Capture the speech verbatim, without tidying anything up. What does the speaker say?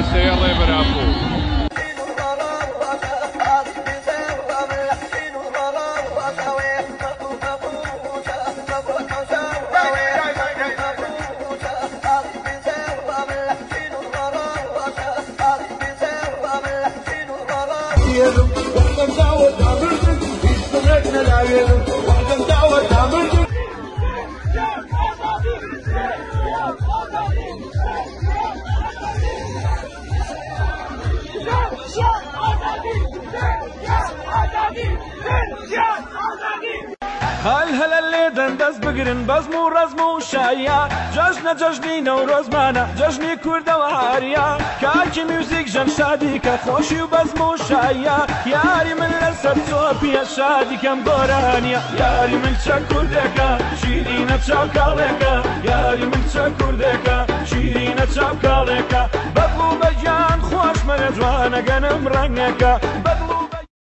سێڵێ بەرابوو. هل هل اللي دندس بقرن بزم ورزم وشايا جشنا جشني نوروز مانا جشني كردا وهاريا كاكي ميوزيك جن شادي كخوشي وبزم وشايا ياري من لسر توبيا شادي كم بورانيا ياري من تشكر دكا شيرينا تشاوكاليكا ياري من تشكر دكا شيرينا تشاوكاليكا بدلو بجان خوش من جوانا قنم رنگكا بدلو